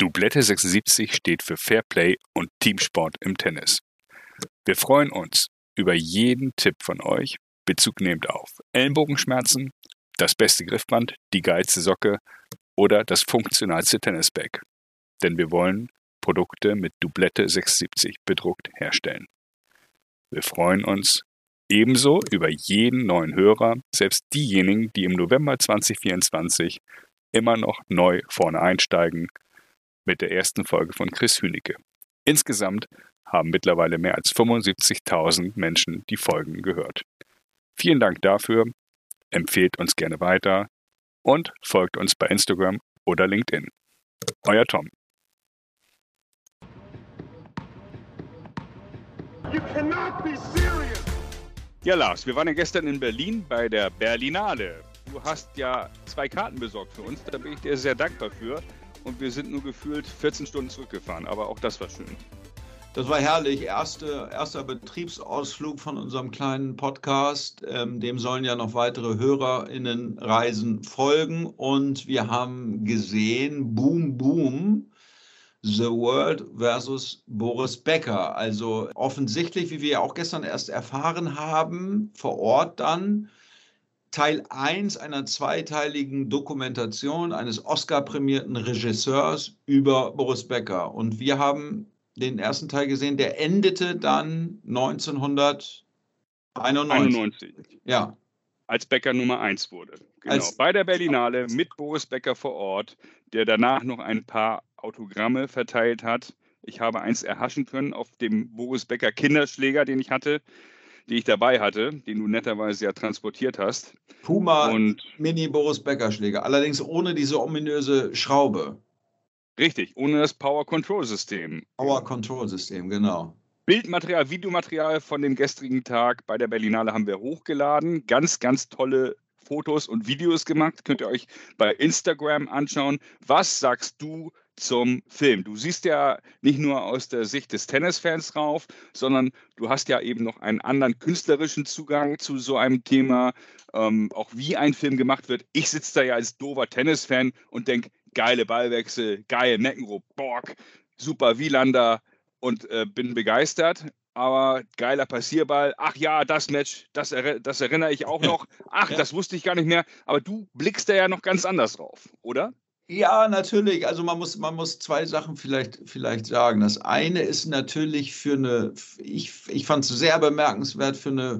Doublette 76 steht für Fairplay und Teamsport im Tennis. Wir freuen uns über jeden Tipp von euch, Bezug nehmend auf Ellenbogenschmerzen, das beste Griffband, die geilste Socke oder das funktionalste Tennisbag. Denn wir wollen Produkte mit Doublette 76 bedruckt herstellen. Wir freuen uns ebenso über jeden neuen Hörer, selbst diejenigen, die im November 2024 immer noch neu vorne einsteigen mit der ersten Folge von Chris Hünicke. Insgesamt haben mittlerweile mehr als 75.000 Menschen die Folgen gehört. Vielen Dank dafür, empfehlt uns gerne weiter und folgt uns bei Instagram oder LinkedIn. Euer Tom. You cannot be serious. Ja, Lars, wir waren ja gestern in Berlin bei der Berlinale. Du hast ja 2 Karten besorgt für uns, da bin ich dir sehr dankbar für. Und wir sind nur gefühlt 14 Stunden zurückgefahren, aber auch das war schön. Das war herrlich. Erster Betriebsausflug von unserem kleinen Podcast. Dem sollen ja noch weitere HörerInnenreisen folgen. Und wir haben gesehen, Boom Boom, The World versus Boris Becker. Also offensichtlich, wie wir ja auch gestern erst erfahren haben, vor Ort dann, Teil 1 einer zweiteiligen Dokumentation eines Oscar-prämierten Regisseurs über Boris Becker. Und wir haben den ersten Teil gesehen, der endete dann 1991. Ja. Als Becker Nummer 1 wurde. Genau. Als bei der Berlinale mit Boris Becker vor Ort, der danach noch ein paar Autogramme verteilt hat. Ich habe eins erhaschen können auf dem Boris Becker Kinderschläger, den ich dabei hatte, den du netterweise ja transportiert hast. Puma und Mini Boris Becker Schläger, allerdings ohne diese ominöse Schraube. Richtig, ohne das Power Control System. Power Control System, genau. Bildmaterial, Videomaterial von dem gestrigen Tag bei der Berlinale haben wir hochgeladen. Ganz, ganz tolle Fotos und Videos gemacht. Könnt ihr euch bei Instagram anschauen. Was sagst du zum Film? Du siehst ja nicht nur aus der Sicht des Tennisfans rauf, sondern du hast ja eben noch einen anderen künstlerischen Zugang zu so einem Thema, auch wie ein Film gemacht wird. Ich sitze da ja als doofer Tennisfan und denke, geile Ballwechsel, geil McEnroe, Borg, super Wielander und bin begeistert. Aber geiler Passierball. Ach ja, das Match, das erinnere ich auch noch. Ach, ja. Das wusste ich gar nicht mehr. Aber du blickst da ja noch ganz anders drauf, oder? Ja, natürlich. Also man muss 2 Sachen vielleicht sagen. Das eine ist natürlich ich fand es sehr bemerkenswert für eine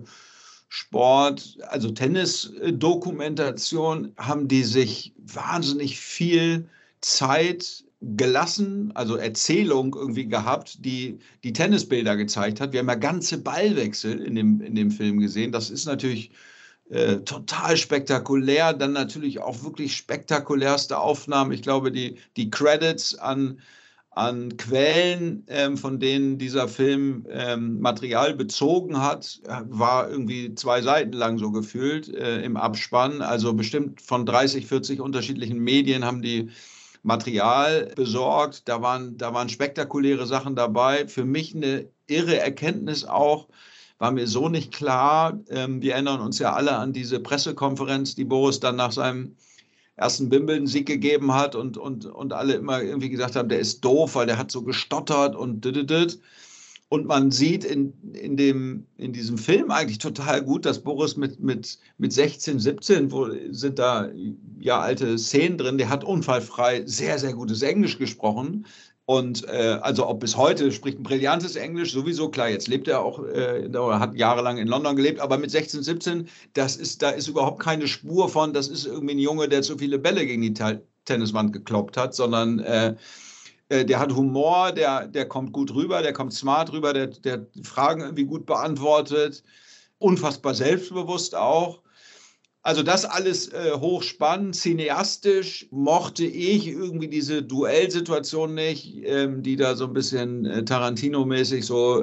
also Tennis-Dokumentation haben die sich wahnsinnig viel Zeit gelassen, also Erzählung irgendwie gehabt, die Tennisbilder gezeigt hat. Wir haben ja ganze Ballwechsel in dem Film gesehen. Das ist natürlich total spektakulär. Dann natürlich auch wirklich spektakulärste Aufnahmen. Ich glaube, die Credits an Quellen, von denen dieser Film Material bezogen hat, war irgendwie 2 Seiten lang so gefühlt im Abspann. Also bestimmt von 30, 40 unterschiedlichen Medien haben die Material besorgt. Da waren spektakuläre Sachen dabei. Für mich eine irre Erkenntnis auch, war mir so nicht klar. Wir erinnern uns ja alle an diese Pressekonferenz, die Boris dann nach seinem ersten Wimbledon-Sieg gegeben hat und alle immer irgendwie gesagt haben, der ist doof, weil der hat so gestottert und dit. Und man sieht in diesem Film eigentlich total gut, dass Boris mit 16, 17, wo sind da ja alte Szenen drin, der hat unfallfrei sehr, sehr gutes Englisch gesprochen. Und also auch bis heute spricht ein brillantes Englisch, sowieso, klar, jetzt lebt er auch, hat jahrelang in London gelebt, aber mit 16, 17, da ist überhaupt keine Spur von, das ist irgendwie ein Junge, der zu viele Bälle gegen die Tenniswand gekloppt hat, sondern der hat Humor, der kommt gut rüber, der kommt smart rüber, der Fragen irgendwie gut beantwortet, unfassbar selbstbewusst auch. Also das alles hochspannend, cineastisch mochte ich irgendwie diese Duellsituation nicht, die da so ein bisschen Tarantino-mäßig so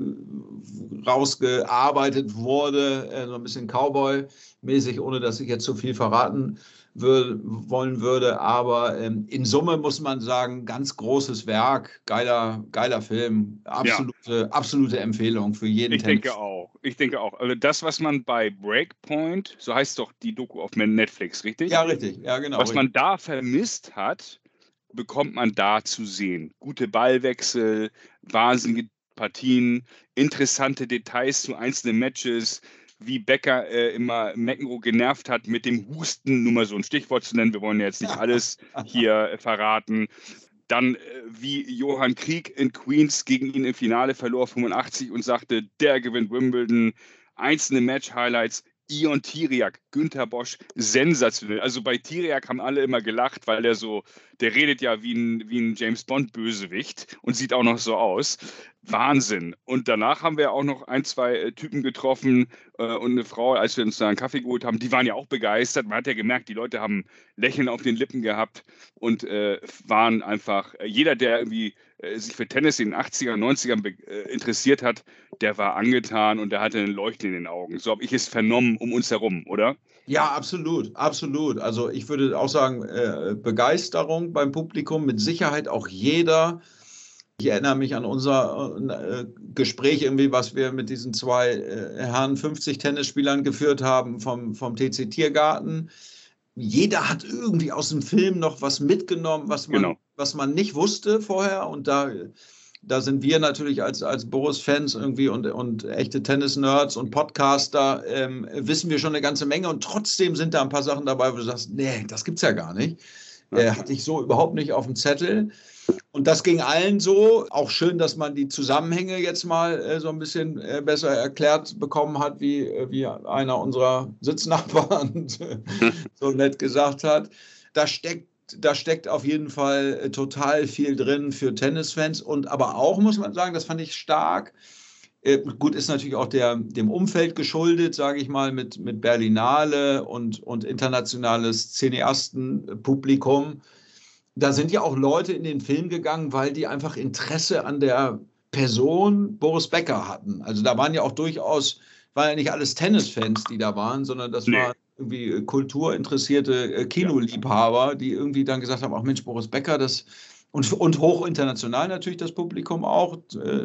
rausgearbeitet wurde, so ein bisschen Cowboy-mäßig, ohne dass ich jetzt zu viel verraten wollen würde. Aber in Summe muss man sagen, ganz großes Werk, geiler Film, absolute Empfehlung für jeden. Ich denke auch. Also das, was man bei Breakpoint, so heißt doch die Doku auf Netflix, richtig? Ja, richtig. Ja, genau. Was man da vermisst hat, bekommt man da zu sehen? Gute Ballwechsel, wahnsinnige Partien, interessante Details zu einzelnen Matches, wie Becker immer McEnroe genervt hat mit dem Husten, nur mal so ein Stichwort zu nennen. Wir wollen ja jetzt nicht alles hier verraten. Dann wie Johann Krieg in Queens gegen ihn im Finale verlor 85 und sagte, der gewinnt Wimbledon. Einzelne Match-Highlights. Ion Tiriac, Günther Bosch, sensationell. Also bei Tiriac haben alle immer gelacht, weil der redet ja wie ein James-Bond-Bösewicht und sieht auch noch so aus. Wahnsinn. Und danach haben wir auch noch ein, zwei Typen getroffen und eine Frau, als wir uns da einen Kaffee geholt haben, die waren ja auch begeistert. Man hat ja gemerkt, die Leute haben Lächeln auf den Lippen gehabt und waren einfach, jeder, der irgendwie sich für Tennis in den 80ern, 90ern interessiert hat, der war angetan und der hatte ein Leuchten in den Augen. So habe ich es vernommen um uns herum, oder? Ja, absolut, absolut. Also ich würde auch sagen, Begeisterung beim Publikum, mit Sicherheit auch jeder. Ich erinnere mich an unser Gespräch irgendwie, was wir mit diesen zwei Herren 50 Tennisspielern geführt haben vom TC Tiergarten. Jeder hat irgendwie aus dem Film noch was mitgenommen, was man nicht wusste vorher. Und da sind wir natürlich als Boris-Fans irgendwie und echte Tennis-Nerds und Podcaster, wissen wir schon eine ganze Menge. Und trotzdem sind da ein paar Sachen dabei, wo du sagst, nee, das gibt's ja gar nicht. Hatte ich so überhaupt nicht auf dem Zettel. Und das ging allen so. Auch schön, dass man die Zusammenhänge jetzt mal so ein bisschen besser erklärt bekommen hat, wie einer unserer Sitznachbarn so nett gesagt hat. Da steckt auf jeden Fall total viel drin für Tennisfans. Und aber auch, muss man sagen, das fand ich stark. Gut, ist natürlich auch dem Umfeld geschuldet, sage ich mal, mit Berlinale und internationales Cineastenpublikum. Da sind ja auch Leute in den Film gegangen, weil die einfach Interesse an der Person Boris Becker hatten. Also da waren ja auch durchaus, war ja nicht alles Tennisfans, die da waren, sondern das waren irgendwie kulturinteressierte Kinoliebhaber, die irgendwie dann gesagt haben, ach Mensch, Boris Becker, das und hoch international natürlich das Publikum auch.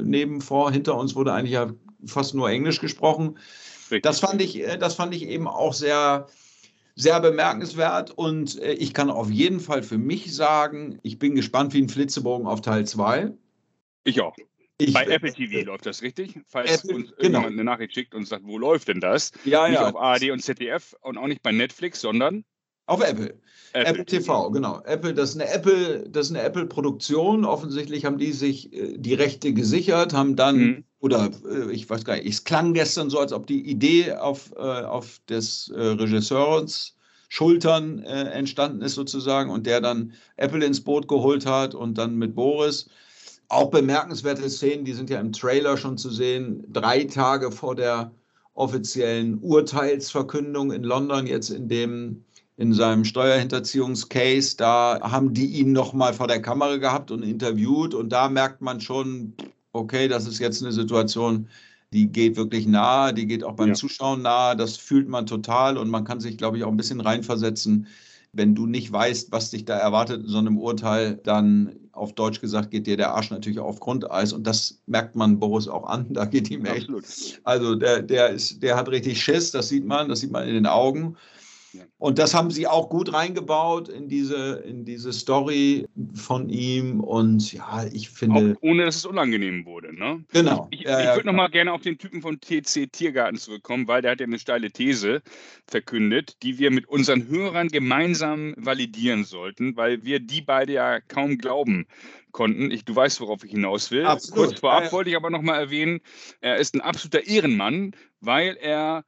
Hinter uns wurde eigentlich ja fast nur Englisch gesprochen. Das fand ich eben auch sehr, sehr bemerkenswert und ich kann auf jeden Fall für mich sagen, ich bin gespannt wie ein Flitzebogen auf Teil 2. Ich auch. Bei Apple TV läuft das richtig? Falls uns irgendjemand eine Nachricht schickt und sagt, wo läuft denn das? Ja, nicht auf ARD und ZDF und auch nicht bei Netflix, sondern auf Apple. Apple TV, genau. Das ist eine Apple-Produktion. Offensichtlich haben die sich die Rechte gesichert, haben dann, ich weiß gar nicht, es klang gestern so, als ob die Idee auf des Regisseurs Schultern entstanden ist sozusagen und der dann Apple ins Boot geholt hat und dann mit Boris. Auch bemerkenswerte Szenen, die sind ja im Trailer schon zu sehen, 3 Tage vor der offiziellen Urteilsverkündung in London, jetzt in seinem Steuerhinterziehungscase, da haben die ihn nochmal vor der Kamera gehabt und interviewt und da merkt man schon, okay, das ist jetzt eine Situation, die geht wirklich nahe, die geht auch beim Zuschauen nahe, das fühlt man total und man kann sich, glaube ich, auch ein bisschen reinversetzen. Wenn du nicht weißt, was dich da erwartet in so einem Urteil, dann auf Deutsch gesagt geht dir der Arsch natürlich auf Grundeis und das merkt man Boris auch an, da geht ihm echt. Also der hat richtig Schiss, das sieht man in den Augen. Und das haben sie auch gut reingebaut in diese Story von ihm. Und ja, ich finde. Auch ohne dass es unangenehm wurde, ne? Genau. Ich würde noch mal gerne auf den Typen von TC Tiergarten zurückkommen, weil der hat ja eine steile These verkündet, die wir mit unseren Hörern gemeinsam validieren sollten, weil wir die beide ja kaum glauben konnten. Du weißt, worauf ich hinaus will. Absolut. Kurz vorab wollte ich aber noch mal erwähnen, er ist ein absoluter Ehrenmann, weil er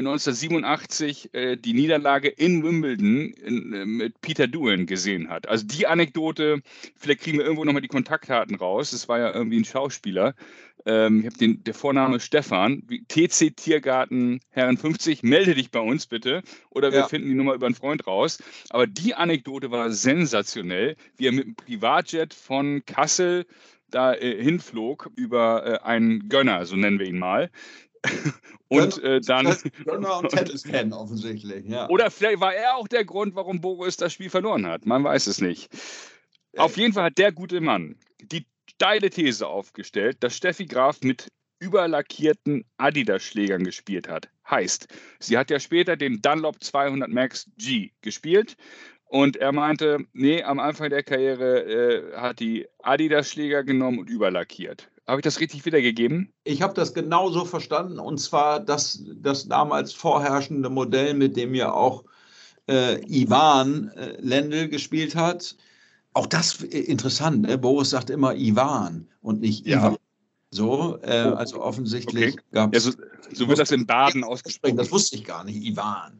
1987 die Niederlage in Wimbledon mit Peter Doohan gesehen hat. Also die Anekdote, vielleicht kriegen wir irgendwo nochmal die Kontaktdaten raus. Das war ja irgendwie ein Schauspieler. Ich habe der Vorname Stefan. TC Tiergarten Herren 50, melde dich bei uns bitte. Oder wir finden die Nummer über einen Freund raus. Aber die Anekdote war sensationell, wie er mit einem Privatjet von Kassel da hinflog über einen Gönner, so nennen wir ihn mal. Und dann. Gönner und Tennis-Fan offensichtlich, ja. Oder vielleicht war er auch der Grund, warum Boris das Spiel verloren hat. Man weiß es nicht. Auf jeden Fall hat der gute Mann die steile These aufgestellt, dass Steffi Graf mit überlackierten Adidas-Schlägern gespielt hat. Heißt, sie hat ja später den Dunlop 200 Max G gespielt Und er meinte, nee, am Anfang der Karriere hat die Adidas-Schläger genommen und überlackiert. Habe ich das richtig wiedergegeben? Ich habe das genauso verstanden, und zwar das damals vorherrschende Modell, mit dem ja auch Ivan Lendl gespielt hat. Auch das interessant, ne? Boris sagt immer Ivan und nicht Ivan. So, also offensichtlich gab es. Ja, so wird das in Baden ausgesprochen. Das wusste ich gar nicht, Ivan.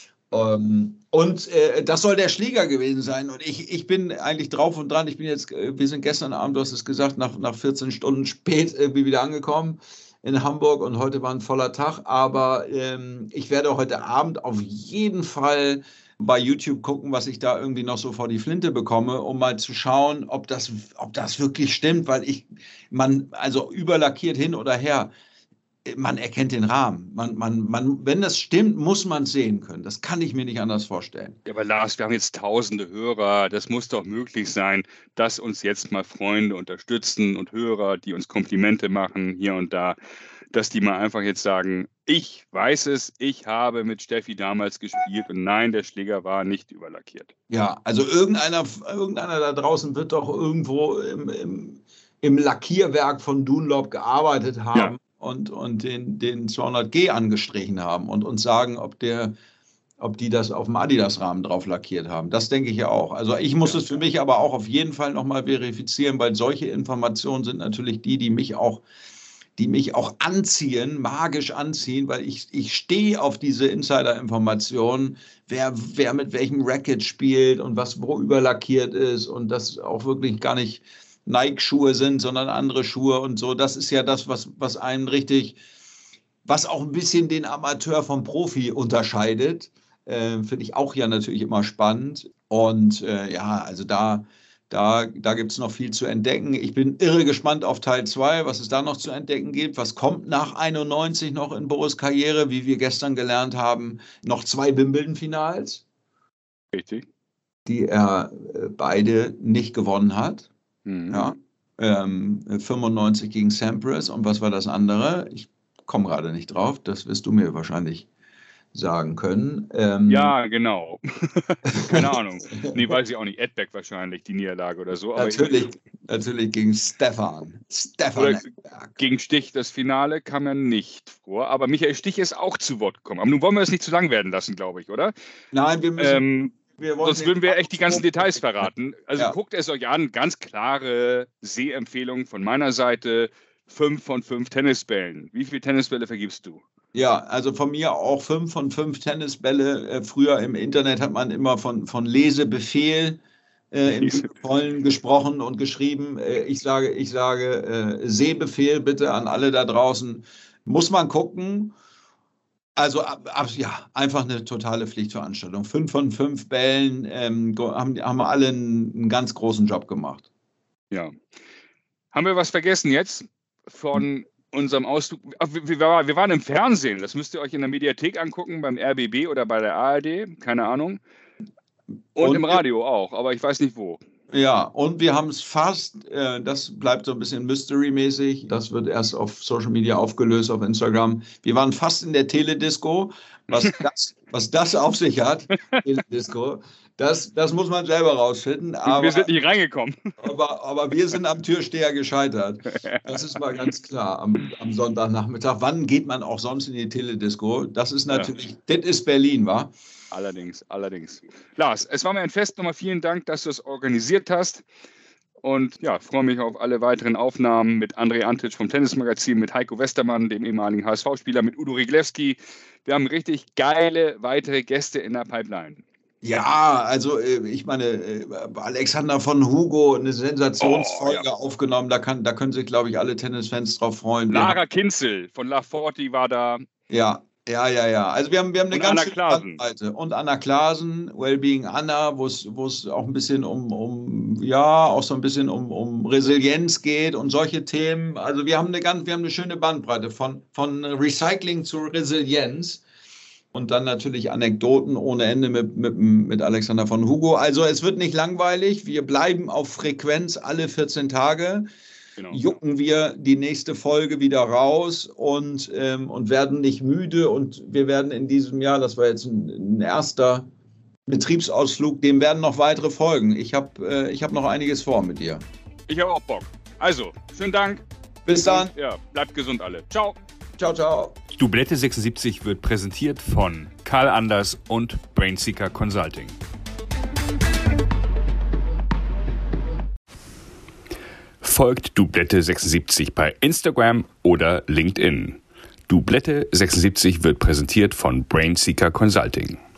Das soll der Schläger gewesen sein. Und ich bin eigentlich drauf und dran. Wir sind gestern Abend, du hast es gesagt, nach 14 Stunden spät irgendwie wieder angekommen in Hamburg, und heute war ein voller Tag. Aber ich werde heute Abend auf jeden Fall bei YouTube gucken, was ich da irgendwie noch so vor die Flinte bekomme, um mal zu schauen, ob das wirklich stimmt, weil also überlackiert hin oder her, man erkennt den Rahmen. Wenn das stimmt, muss man es sehen können. Das kann ich mir nicht anders vorstellen. Ja, aber Lars, wir haben jetzt tausende Hörer. Das muss doch möglich sein, dass uns jetzt mal Freunde unterstützen und Hörer, die uns Komplimente machen hier und da, dass die mal einfach jetzt sagen, ich weiß es, ich habe mit Steffi damals gespielt und nein, der Schläger war nicht überlackiert. Ja, also irgendeiner da draußen wird doch irgendwo im Lackierwerk von Dunlop gearbeitet haben. Ja. Und den 200G angestrichen haben und uns sagen, ob die das auf dem Adidas-Rahmen drauf lackiert haben. Das denke ich ja auch. Also ich muss es für mich aber auch auf jeden Fall nochmal verifizieren, weil solche Informationen sind natürlich die mich auch anziehen, magisch anziehen, weil ich stehe auf diese Insider-Informationen, wer mit welchem Racket spielt und was wo überlackiert ist, und das auch wirklich gar nicht Nike-Schuhe sind, sondern andere Schuhe und so. Das ist ja das, was einen richtig, was auch ein bisschen den Amateur vom Profi unterscheidet. Finde ich auch ja natürlich immer spannend. Und also da gibt es noch viel zu entdecken. Ich bin irre gespannt auf Teil 2, was es da noch zu entdecken gibt. Was kommt nach 91 noch in Boris' Karriere? Wie wir gestern gelernt haben, noch 2 Wimbledon-Finals. Richtig. Die er beide nicht gewonnen hat. Mhm. Ja, 95 gegen Sampras, und was war das andere? Ich komme gerade nicht drauf, das wirst du mir wahrscheinlich sagen können. Ja, genau. Keine Ahnung. Nee, weiß ich auch nicht. Edberg wahrscheinlich, die Niederlage oder so. Aber natürlich gegen Stefan Edberg. Gegen Stich, das Finale kam ja nicht vor, aber Michael Stich ist auch zu Wort gekommen. Aber nun wollen wir es nicht zu lang werden lassen, glaube ich, oder? Nein, wir müssen... Sonst würden wir echt die ganzen Details verraten. Also guckt es euch an, ganz klare Sehempfehlung von meiner Seite, 5 von 5 Tennisbällen. Wie viele Tennisbälle vergibst du? Ja, also von mir auch 5 von 5 Tennisbälle. Früher im Internet hat man immer von Lesebefehl im Vollen gesprochen und geschrieben. Ich sage Sehbefehl bitte an alle da draußen. Muss man gucken. Also einfach eine totale Pflichtveranstaltung. 5 von 5 Bällen haben alle einen ganz großen Job gemacht. Ja. Haben wir was vergessen jetzt von unserem Ausflug? Wir waren im Fernsehen. Das müsst ihr euch in der Mediathek angucken, beim RBB oder bei der ARD. Keine Ahnung. Und im Radio auch, aber ich weiß nicht wo. Ja, und wir haben es fast, das bleibt so ein bisschen Mystery-mäßig, das wird erst auf Social Media aufgelöst, auf Instagram. Wir waren fast in der Teledisco, was das auf sich hat, Teledisco, das muss man selber rausfinden. Aber, wir sind nicht reingekommen. Aber wir sind am Türsteher gescheitert. Das ist mal ganz klar am Sonntagnachmittag. Wann geht man auch sonst in die Teledisco? Das ist natürlich, das ist Berlin, wa? Allerdings. Lars, es war mir ein Fest. Nochmal vielen Dank, dass du es organisiert hast. Und ja, freue mich auf alle weiteren Aufnahmen mit André Antic vom Tennismagazin, mit Heiko Westermann, dem ehemaligen HSV-Spieler, mit Udo Riglewski. Wir haben richtig geile weitere Gäste in der Pipeline. Ja, also ich meine, Alexander von Hugo, eine Sensationsfolge aufgenommen. Da können sich, glaube ich, alle Tennisfans drauf freuen. Lara Kinzel von La Forti war da. Ja. Also wir haben eine ganze Bandbreite. Und Anna Klaasen, Wellbeing Anna, wo es auch ein bisschen um Resilienz geht und solche Themen. Also wir haben eine schöne Bandbreite von Recycling zu Resilienz. Und dann natürlich Anekdoten ohne Ende mit Alexander von Hugo. Also es wird nicht langweilig. Wir bleiben auf Frequenz alle 14 Tage. Genau. Jucken wir die nächste Folge wieder raus und werden nicht müde. Und wir werden in diesem Jahr, das war jetzt ein erster Betriebsausflug, dem werden noch weitere folgen. Ich hab noch einiges vor mit dir. Ich habe auch Bock. Also, schönen Dank. Bis dann. Und, ja, bleibt gesund alle. Ciao. Ciao, ciao. Dublette 76 wird präsentiert von Karl Anders und Brainseeker Consulting. Folgt Dublette 76 bei Instagram oder LinkedIn. Dublette 76 wird präsentiert von Brainseeker Consulting.